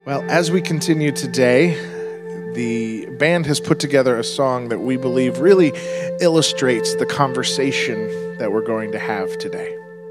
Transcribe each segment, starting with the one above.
Well, as we continue today, the band has put together a song that we believe really illustrates the conversation that we're going to have today.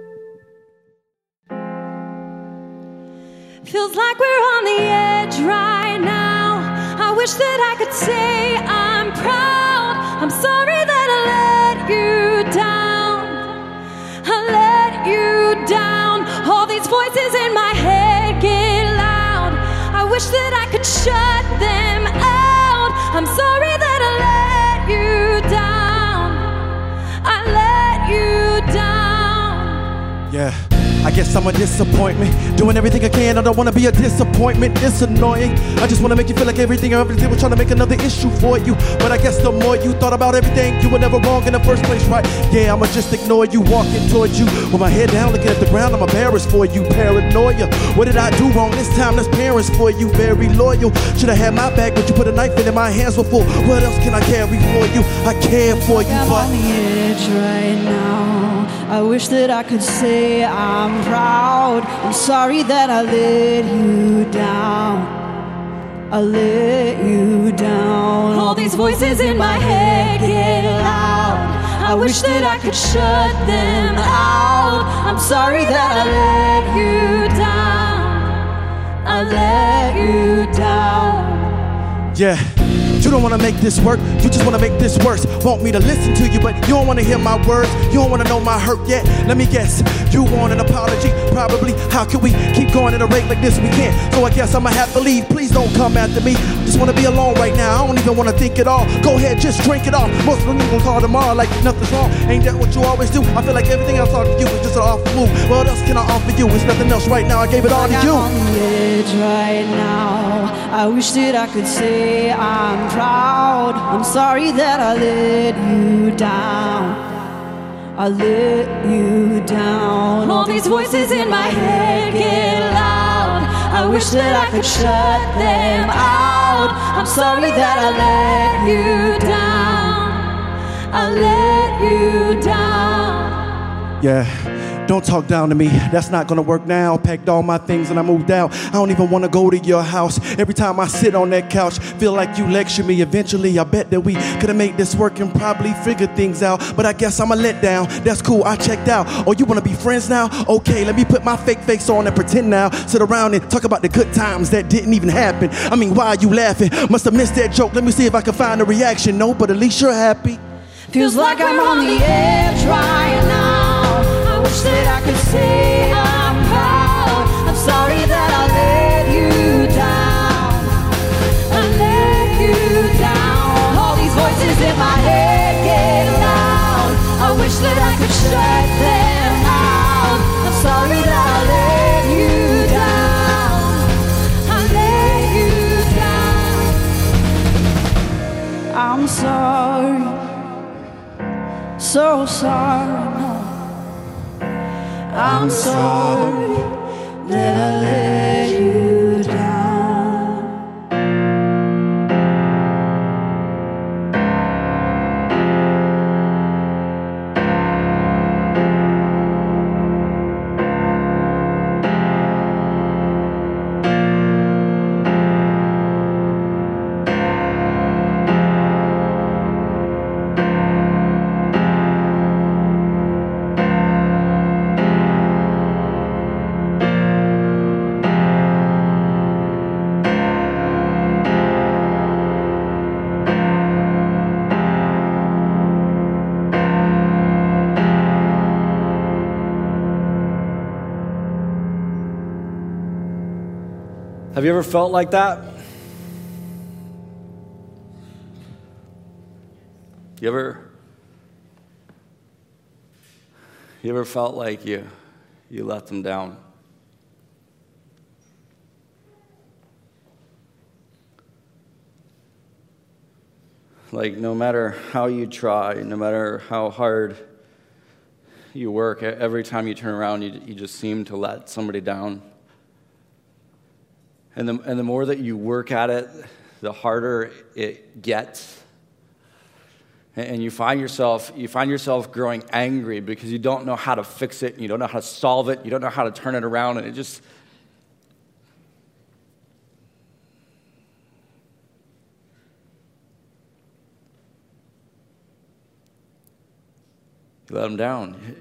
Feels like we're on the edge right now. I wish that I could say I'm proud. I'm sorry that I let you down. I let you down. All these voices in my head get loud. I wish that I could shut them out. I'm sorry that I let you down. I let you down. Yeah, I guess I'm a disappointment. Doing everything I can, I don't want to be a disappointment. It's annoying. I just want to make you feel like everything was trying to make another issue for you. But I guess the more you thought about everything, you were never wrong in the first place, right? Yeah, I'ma just ignore you, walking towards you with my head down, looking at the ground. I'm embarrassed for you, paranoia. What did I do wrong this time? There's parents for you, very loyal. Should have had my back, but you put a knife in it, my hands were full. What else can I carry for you? I care for you, I'm but on the edge right now. I wish that I could say I'm proud. I'm sorry that I let you down. I let you down. All these voices in my head get loud. I wish that I could shut them out. I'm sorry that I let you down. I let you down. yeah. You don't want to make this work, you just want to make this worse. Want me to listen to you, but you don't want to hear my words. You don't want to know my hurt yet. Let me guess, you want an apology, probably. How can we keep going at a rate like this? We can't, so I guess I'ma have to leave. Please don't come after me, just want to be alone right now. I don't even want to think at all. Go ahead, just drink it off. Most of them gonna call tomorrow like nothing's wrong. Ain't that what you always do? I feel like everything else I offer you is just an awful move. What else can I offer you? It's nothing else right now. I gave it all to you. I'm on the edge right now. I wish that I could say I'm proud. I'm sorry that I let you down. I let you down. All these voices in my head get loud. I wish that I could shut them out. I'm sorry that I let you down. I let you down. Yeah, don't talk down to me, that's not gonna work now. Packed all my things and I moved out. I don't even wanna go to your house. Every time I sit on that couch, feel like you lecture me. Eventually, I bet that we could've made this work and probably figured things out. But I guess I'm a letdown, that's cool, I checked out. Oh, you wanna be friends now? Okay, let me put my fake face on and pretend now. Sit around and talk about the good times that didn't even happen. I mean, why are you laughing? Must have missed that joke, let me see if I can find a reaction. No, but at least you're happy. Feels like I'm on the edge right now. I wish that I could say I'm proud. I'm sorry that I let you down. I let you down. All these voices in my head get loud. I wish that I could shut them out. I'm sorry that I let you down. I let you down. I'm sorry. So sorry, no. I'm sorry that I let you down. Have you ever felt like that? You ever felt like you let them down? Like no matter how you try, no matter how hard you work, every time you turn around, you just seem to let somebody down. And the more that you work at it, the harder it gets. And you find yourself growing angry because you don't know how to fix it, and you don't know how to solve it, you don't know how to turn it around, and You let them down.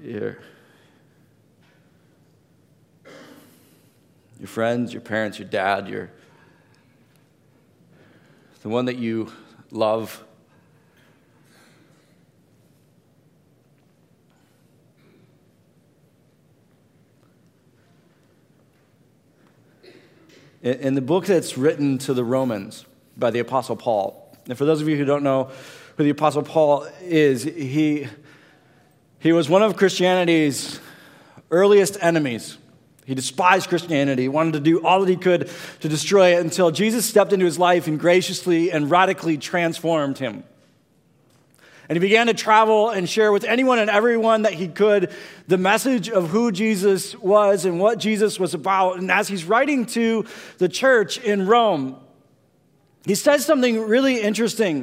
Your friends, your parents, your dad, the one that you love. In the book that's written to the Romans by the Apostle Paul, and for those of you who don't know who the Apostle Paul is, he was one of Christianity's earliest enemies. He despised Christianity. He wanted to do all that he could to destroy it until Jesus stepped into his life and graciously and radically transformed him. And he began to travel and share with anyone and everyone that he could the message of who Jesus was and what Jesus was about. And as he's writing to the church in Rome, he says something really interesting.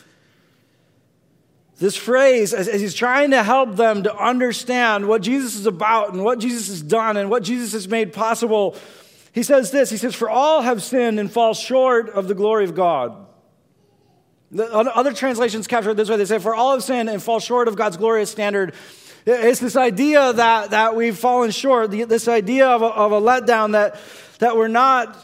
This phrase, as he's trying to help them to understand what Jesus is about and what Jesus has done and what Jesus has made possible, he says this. He says, "For all have sinned and fall short of the glory of God." The other translations capture it this way. They say, "For all have sinned and fall short of God's glorious standard." It's this idea that we've fallen short, this idea of a letdown, that we're not.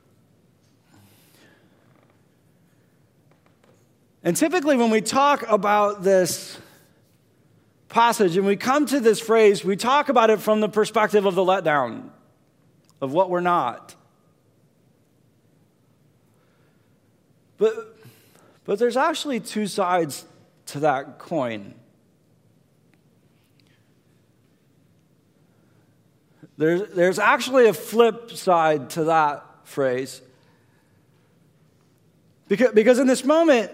And typically when we talk about this passage and we come to this phrase, we talk about it from the perspective of the letdown, of what we're not. But there's actually two sides to that coin. There's actually a flip side to that phrase. Because in this moment,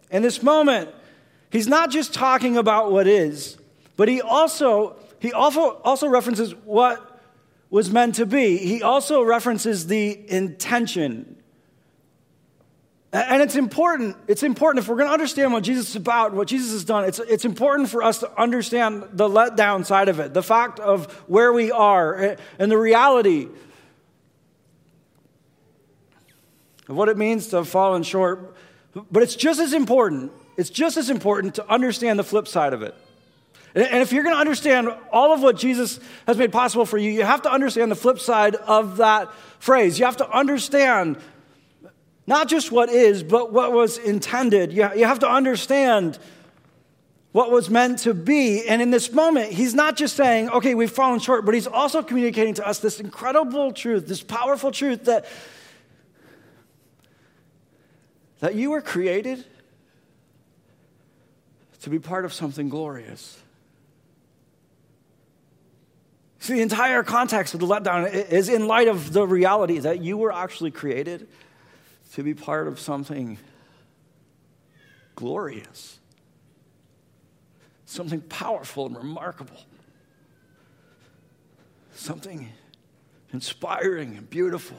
he's not just talking about what is, but he also references what was meant to be. He also references the intention. And it's important if we're going to understand what Jesus is about, what Jesus has done, it's important for us to understand the letdown side of it, the fact of where we are and the reality of what it means to have fallen short. But it's just as important to understand the flip side of it. And if you're going to understand all of what Jesus has made possible for you, you have to understand the flip side of that phrase. You have to understand not just what is, but what was intended. You have to understand what was meant to be. And in this moment, he's not just saying, okay, we've fallen short, but he's also communicating to us this incredible truth, this powerful truth that you were created to be part of something glorious. See, the entire context of the letdown is in light of the reality that you were actually created to be part of something glorious, something powerful and remarkable, something inspiring and beautiful.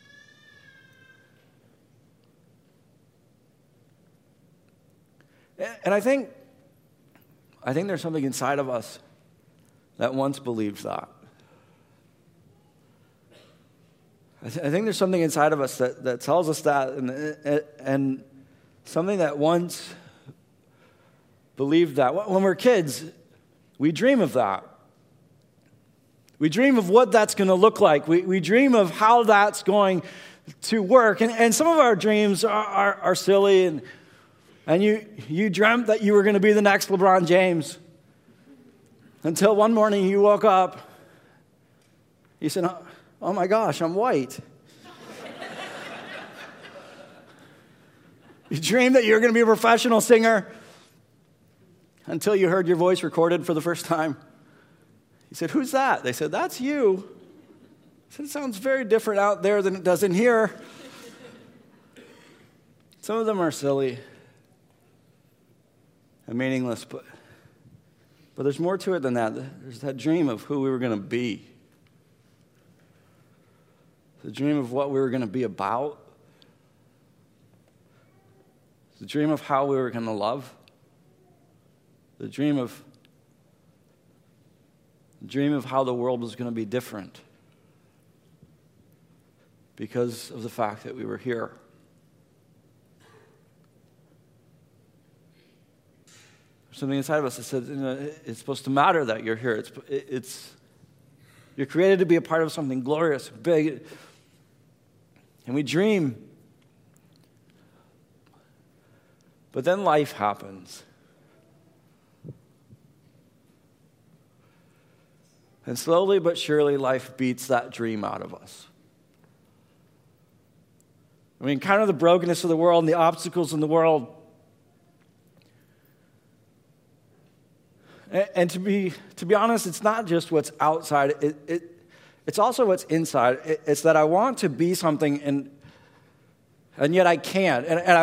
And I think there's something inside of us that once believed that. I think there's something inside of us that tells us that, and something that once believed that. When we're kids, we dream of that. We dream of what that's going to look like. We dream of how that's going to work. And some of our dreams are silly, and you dreamt that you were going to be the next LeBron James. Until one morning you woke up, you said, oh my gosh, I'm white. You dreamed that you were going to be a professional singer until you heard your voice recorded for the first time. You said, who's that? They said, that's you. I said, it sounds very different out there than it does in here. Some of them are silly and meaningless, but there's more to it than that. There's that dream of who we were going to be. The dream of what we were going to be about. The dream of how we were going to love. The dream of how the world was going to be different because of the fact that we were here. something inside of us that says, it's supposed to matter that you're here. You're created to be a part of something glorious, big. And we dream. But then life happens. And slowly but surely, life beats that dream out of us. We encounter the brokenness of the world and the obstacles in the world. And to be honest, it's not just what's outside. It's also what's inside. It's that I want to be something, and yet I can't. And I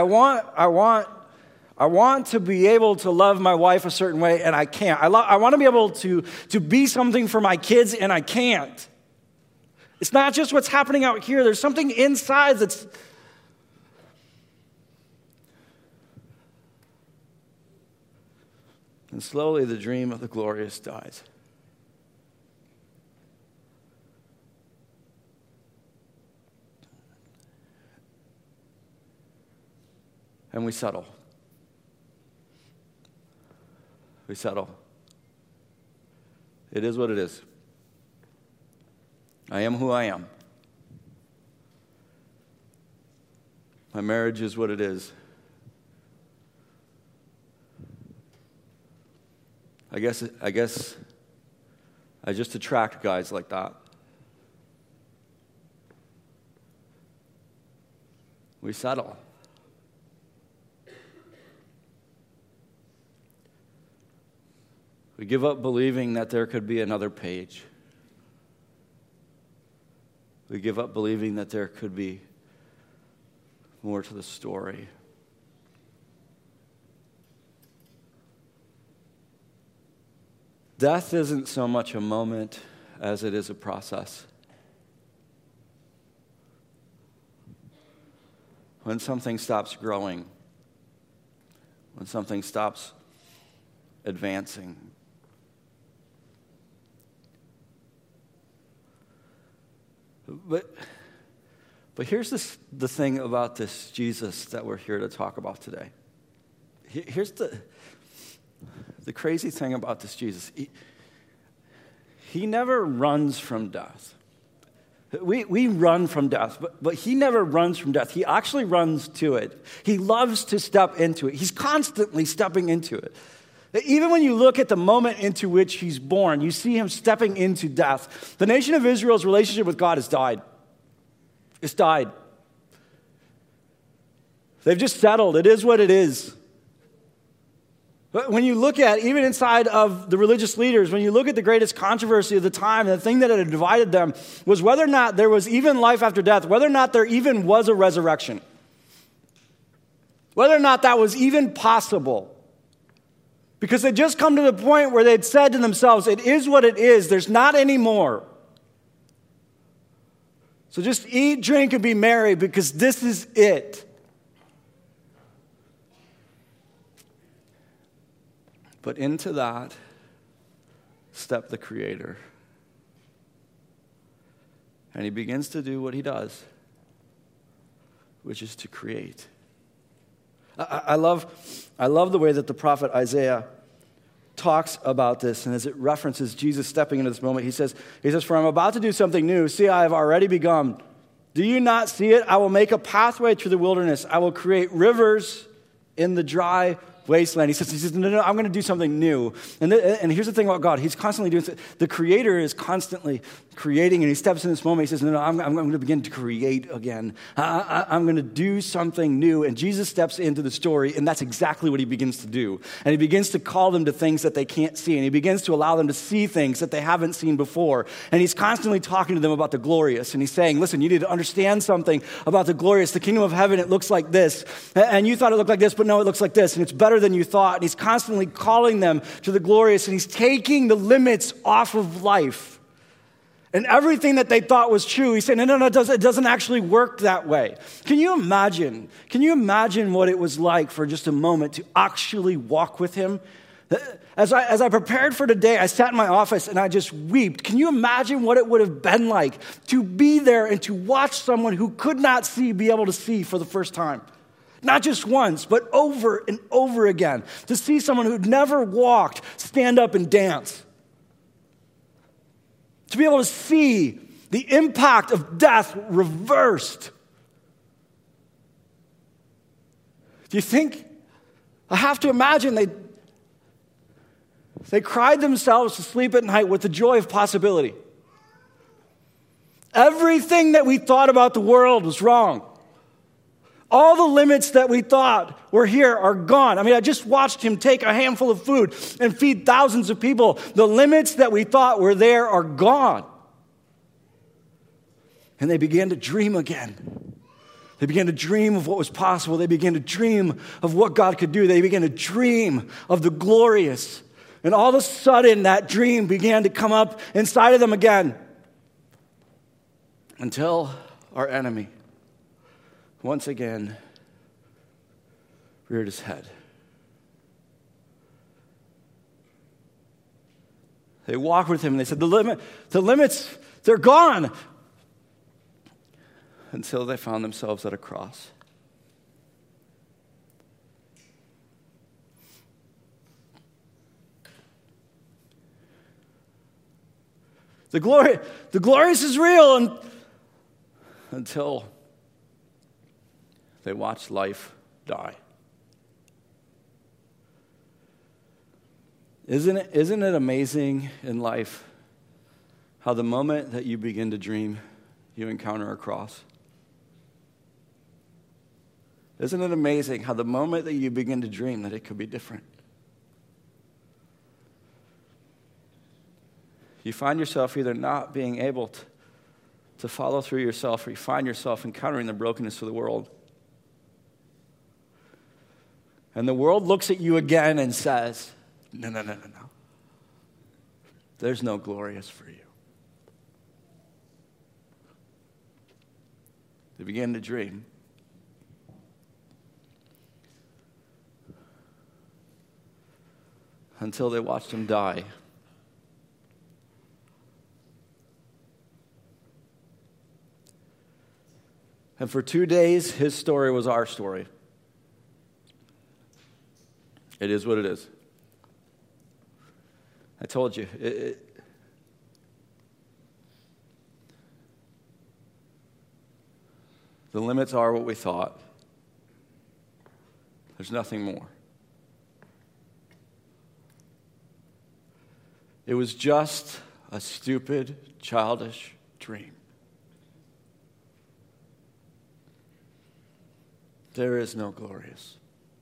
want to be able to love my wife a certain way, and I can't. I want to be able to be something for my kids, and I can't. It's not just what's happening out here. There's something inside that's... And slowly the dream of the glorious dies. And we settle. We settle. It is what it is. I am who I am. My marriage is what it is. I guess I just attract guys like that. We settle. We give up believing that there could be another page. We give up believing that there could be more to the story. Death isn't so much a moment as it is a process. When something stops growing, when something stops advancing. But here's the thing about this Jesus that we're here to talk about today. Here's the crazy thing about this Jesus. He never runs from death. We run from death, but he never runs from death. He actually runs to it. He loves to step into it. He's constantly stepping into it. Even when you look at the moment into which he's born, you see him stepping into death. The nation of Israel's relationship with God has died. It's died. They've just settled. It is what it is. But when you look at, even inside of the religious leaders, when you look at the greatest controversy of the time, the thing that had divided them was whether or not there was even life after death, whether or not there even was a resurrection, whether or not that was even possible. Because they'd just come to the point where they'd said to themselves, it is what it is, there's not any more. So just eat, drink, and be merry because this is it. But into that stepped the Creator. And he begins to do what he does, which is to create. I love the way that the prophet Isaiah talks about this, and as it references Jesus stepping into this moment, he says, "For I'm about to do something new. See, I have already begun. Do you not see it? I will make a pathway through the wilderness. I will create rivers in the dry wasteland." He says, no, I'm going to do something new. And here's the thing about God. He's constantly doing this. The Creator is constantly creating, and he steps in this moment. He says, no, I'm going to begin to create again. I'm going to do something new. And Jesus steps into the story, and that's exactly what he begins to do. And he begins to call them to things that they can't see, and he begins to allow them to see things that they haven't seen before. And he's constantly talking to them about the glorious, and he's saying, listen, you need to understand something about the glorious. The kingdom of heaven, it looks like this. And you thought it looked like this, but no, it looks like this. And it's better than you thought. And he's constantly calling them to the glorious, and he's taking the limits off of life. And everything that they thought was true, he's saying, no, it doesn't actually work that way. Can you imagine what it was like for just a moment to actually walk with him? As I prepared for today, I sat in my office and I just wept. Can you imagine what it would have been like to be there and to watch someone who could not see be able to see for the first time? Not just once, but over and over again. To see someone who'd never walked stand up and dance. To be able to see the impact of death reversed. Do you think, I have to imagine they cried themselves to sleep at night with the joy of possibility. Everything that we thought about the world was wrong. All the limits that we thought were here are gone. I mean, I just watched him take a handful of food and feed thousands of people. The limits that we thought were there are gone. And they began to dream again. They began to dream of what was possible. They began to dream of what God could do. They began to dream of the glorious. And all of a sudden, that dream began to come up inside of them again. Until our enemy, once again, reared his head. They walked with him and they said, the limits, they're gone. Until they found themselves at a cross. The glorious is real until they watched life die. Isn't it amazing in life how the moment that you begin to dream, you encounter a cross? Isn't it amazing how the moment that you begin to dream that it could be different? You find yourself either not being able to follow through yourself, or you find yourself encountering the brokenness of the world. And the world looks at you again and says, no. There's no glorious for you. They begin to dream. Until they watched him die. And for 2 days, his story was our story. It is what it is. I told you, the limits are what we thought. There's nothing more. It was just a stupid, childish dream. There is no glorious.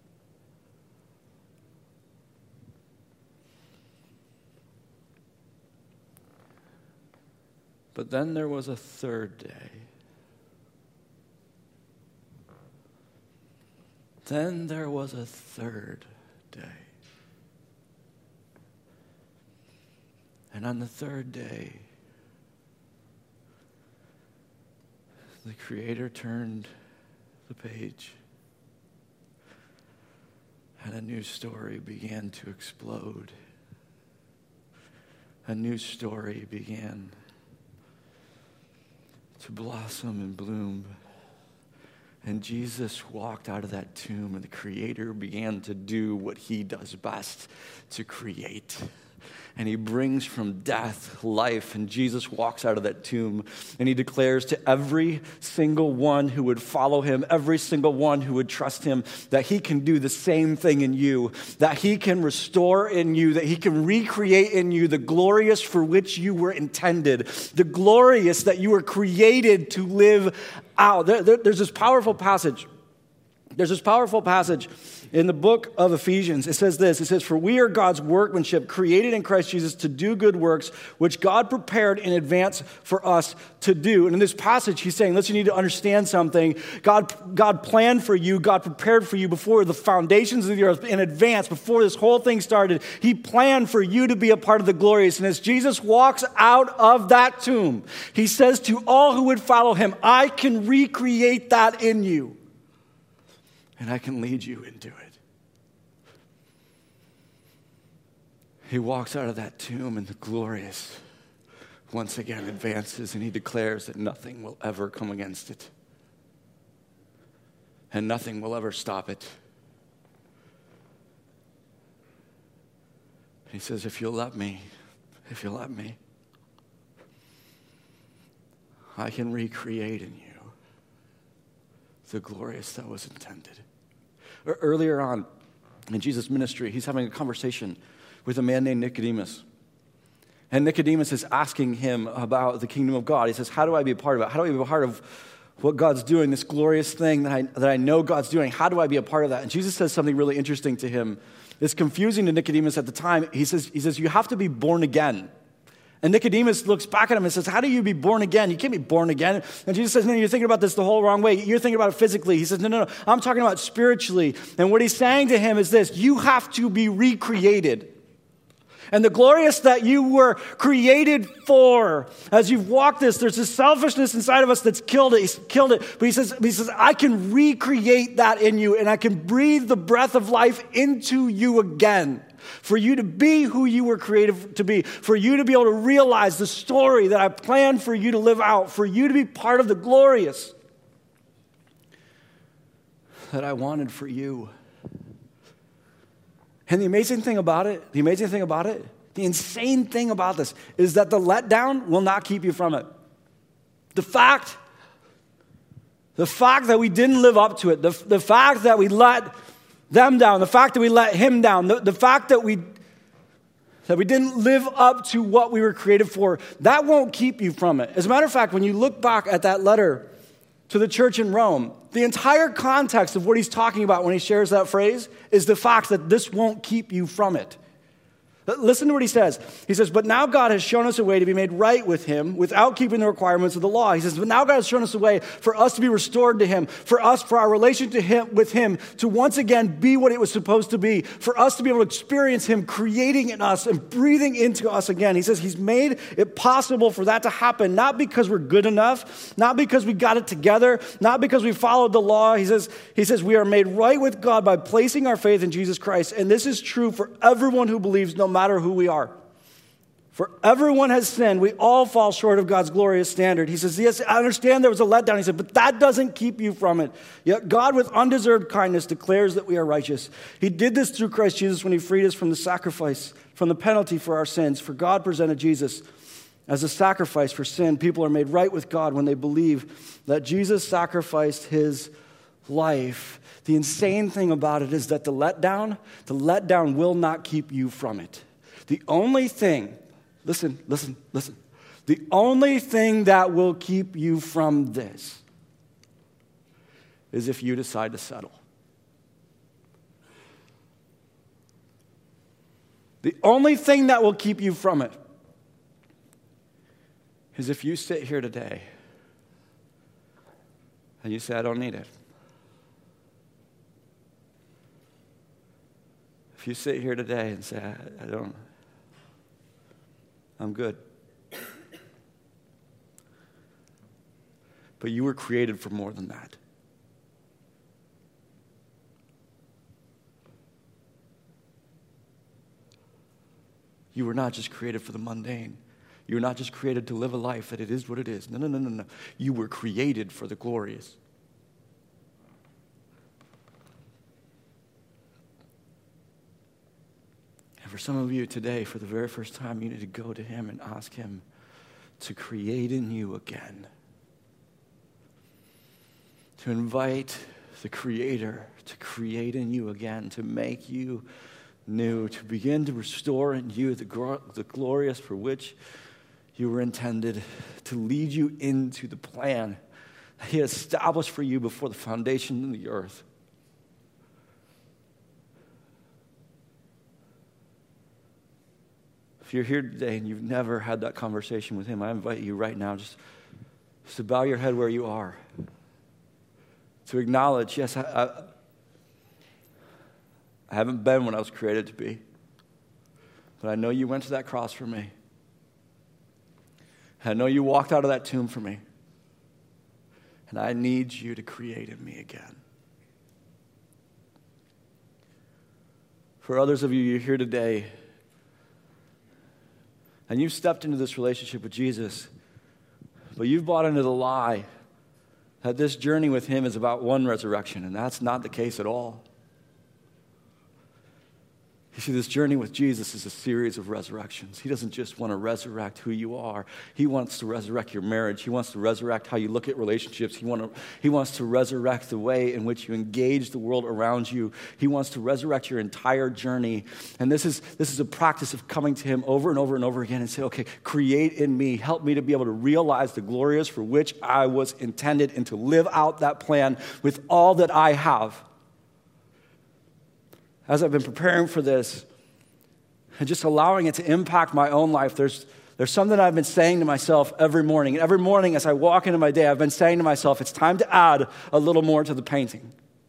But then there was a third day. Then there was a third day. And on the third day, the Creator turned the page, and a new story began to explode. A new story began to blossom and bloom. And Jesus walked out of that tomb, and the Creator began to do what he does best, to create. And he brings from death life. And Jesus walks out of that tomb and he declares to every single one who would follow him, every single one who would trust him, that he can do the same thing in you, that he can restore in you, that he can recreate in you the glorious for which you were intended, the glorious that you were created to live out. There's this powerful passage. There's this powerful passage in the book of Ephesians. It says this. It says, "For we are God's workmanship, created in Christ Jesus to do good works, which God prepared in advance for us to do." And in this passage, he's saying, listen, you need to understand something. God planned for you. God prepared for you before the foundations of the earth in advance, before this whole thing started. He planned for you to be a part of the glorious. And as Jesus walks out of that tomb, he says to all who would follow him, I can recreate that in you. And I can lead you into it. He walks out of that tomb and the glorious once again advances, and he declares that nothing will ever come against it. and nothing will ever stop it. He says, if you'll let me, I can recreate in you the glorious that was intended. Earlier on in Jesus' ministry, he's having a conversation with a man named Nicodemus. And Nicodemus is asking him about the kingdom of God. He says, how do I be a part of it? How do I be a part of what God's doing, this glorious thing that I know God's doing? How do I be a part of that? And Jesus says something really interesting to him. It's confusing to Nicodemus at the time. He says, you have to be born again. And Nicodemus looks back at him and says, how do you be born again? You can't be born again. And Jesus says, no, you're thinking about this the whole wrong way. You're thinking about it physically. He says, no, I'm talking about spiritually. And what he's saying to him is this: you have to be recreated. And the glorious that you were created for, as you've walked this, there's this selfishness inside of us that's killed it. He's killed it. But he says, I can recreate that in you, and I can breathe the breath of life into you again. For you to be who you were created to be, for you to be able to realize the story that I planned for you to live out, for you to be part of the glorious that I wanted for you. And the insane thing about it, the insane thing about this is that the letdown will not keep you from it. The fact that we didn't live up to it, the fact that we let them down, the fact that we let him down, the fact that we didn't live up to what we were created for, that won't keep you from it. As a matter of fact, when you look back at that letter to the church in Rome, the entire context of what he's talking about when he shares that phrase is the fact that this won't keep you from it. Listen to what he says. He says, but now God has shown us a way to be made right with him without keeping the requirements of the law. He says, but now God has shown us a way for us to be restored to him, for our relation to him, with him, to once again be what it was supposed to be, for us to be able to experience him creating in us and breathing into us again. He says he's made it possible for that to happen, not because we're good enough, not because we got it together, not because we followed the law. He says we are made right with God by placing our faith in Jesus Christ. And this is true for everyone who believes, no matter who we are. For everyone has sinned. We all fall short of God's glorious standard. He says, yes, I understand there was a letdown. He said, but that doesn't keep you from it. Yet God, with undeserved kindness, declares that we are righteous. He did this through Christ Jesus when he freed us from the sacrifice, from the penalty for our sins. For God presented Jesus as a sacrifice for sin. People are made right with God when they believe that Jesus sacrificed his life. The insane thing about it is that the letdown will not keep you from it. The only thing, listen. The only thing that will keep you from this is if you decide to settle. The only thing that will keep you from it is if you sit here today and you say, I don't need it. If you sit here today and say, I'm good. But you were created for more than that. You were not just created for the mundane. You were not just created to live a life that it is what it is. No. You were created for the glorious. For some of you today, for the very first time, you need to go to him and ask him to create in you again. To invite the Creator to create in you again, to make you new, to begin to restore in you the glorious for which you were intended, to lead you into the plan that he established for you before the foundation of the earth. If you're here today and you've never had that conversation with him, I invite you right now just to bow your head where you are. To acknowledge, yes, I haven't been what I was created to be. But I know you went to that cross for me. I know you walked out of that tomb for me. And I need you to create in me again. For others of you, you're here today, and you've stepped into this relationship with Jesus, but you've bought into the lie that this journey with him is about one resurrection, and that's not the case at all. You see, this journey with Jesus is a series of resurrections. He doesn't just want to resurrect who you are. He wants to resurrect your marriage. He wants to resurrect how you look at relationships. He wants to resurrect the way in which you engage the world around you. He wants to resurrect your entire journey. And this is a practice of coming to him over and over and over again and say, okay, create in me. Help me to be able to realize the glories for which I was intended and to live out that plan with all that I have. As I've been preparing for this and just allowing it to impact my own life, there's something I've been saying to myself every morning. And every morning as I walk into my day, I've been saying to myself, it's time to add a little more to the painting.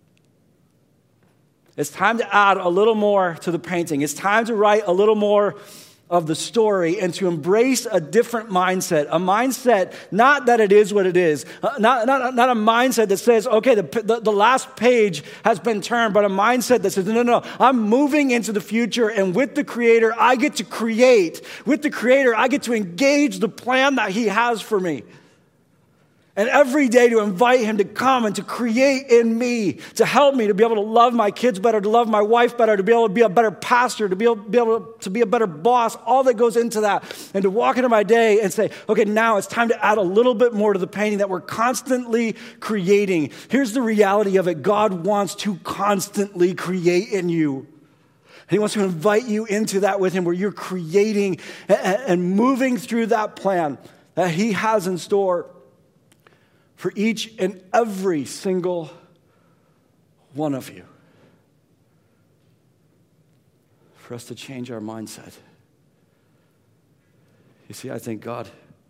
It's time to add a little more to the painting. It's time to write a little more of the story and to embrace a different mindset. A mindset, not that it is what it is. Not a mindset that says, okay, the last page has been turned, but a mindset that says, no, I'm moving into the future, and with the Creator, I get to create. With the Creator, I get to engage the plan that he has for me. And every day to invite him to come and to create in me, to help me to be able to love my kids better, to love my wife better, to be able to be a better pastor, to be able to be a better boss, all that goes into that. And to walk into my day and say, okay, now it's time to add a little bit more to the painting that we're constantly creating. Here's the reality of it. God wants to constantly create in you. And he wants to invite you into that with him, where you're creating and moving through that plan that he has in store for each and every single one of you. For us to change our mindset. You see, I think God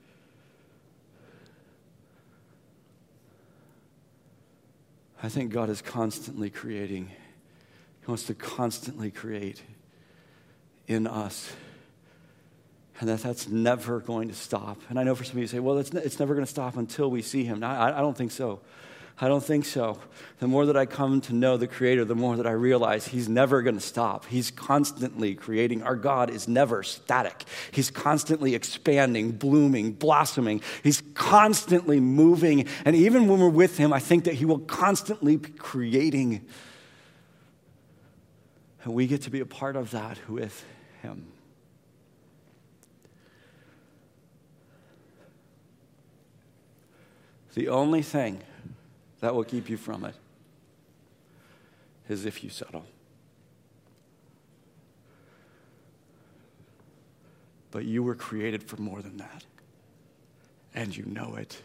is constantly creating. He wants to constantly create in us. And that's never going to stop. And I know for some of you say, well, it's never going to stop until we see him. I don't think so. I don't think so. The more that I come to know the Creator, the more that I realize he's never going to stop. He's constantly creating. Our God is never static. He's constantly expanding, blooming, blossoming. He's constantly moving. And even when we're with him, I think that he will constantly be creating. And we get to be a part of that with him. The only thing that will keep you from it is if you settle. But you were created for more than that, and you know it.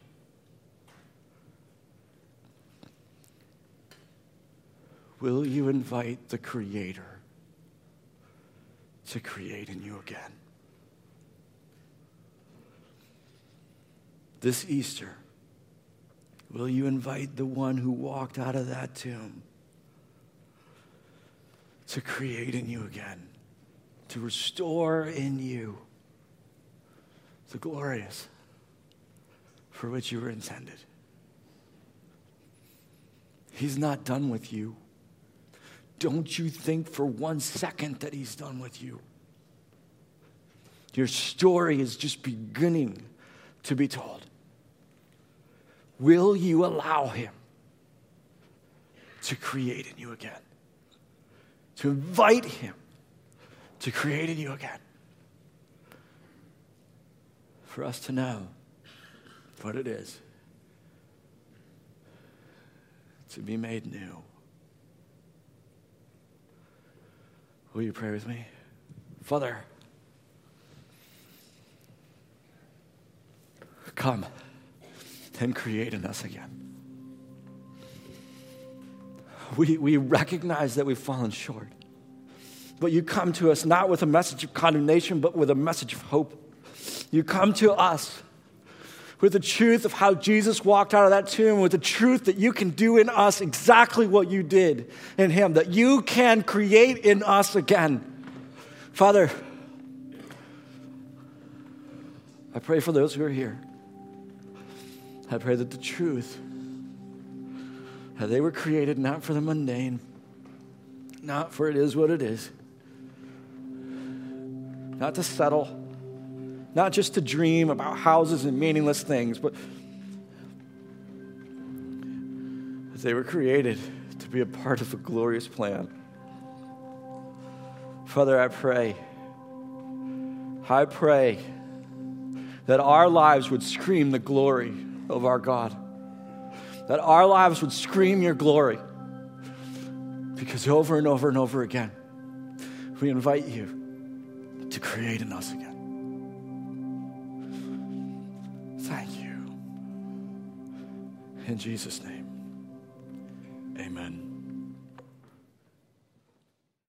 Will you invite the Creator to create in you again? This Easter, will you invite the one who walked out of that tomb to create in you again, to restore in you the glorious for which you were intended? He's not done with you. Don't you think for 1 second that he's done with you. Your story is just beginning to be told. Will you allow him to create in you again? To invite him to create in you again? For us to know what it is to be made new. Will you pray with me? Father, come and create in us again. We recognize that we've fallen short. But you come to us not with a message of condemnation, but with a message of hope. You come to us with the truth of how Jesus walked out of that tomb, with the truth that you can do in us exactly what you did in him, that you can create in us again. Father, I pray for those who are here. I pray that the truth, that they were created not for the mundane, not for it is what it is, not to settle, not just to dream about houses and meaningless things, but They were created to be a part of a glorious plan. Father, I pray that our lives would scream the glory of our God. That our lives would scream your glory. Because over and over and over again, we invite you to create in us again. Thank you. In Jesus' name.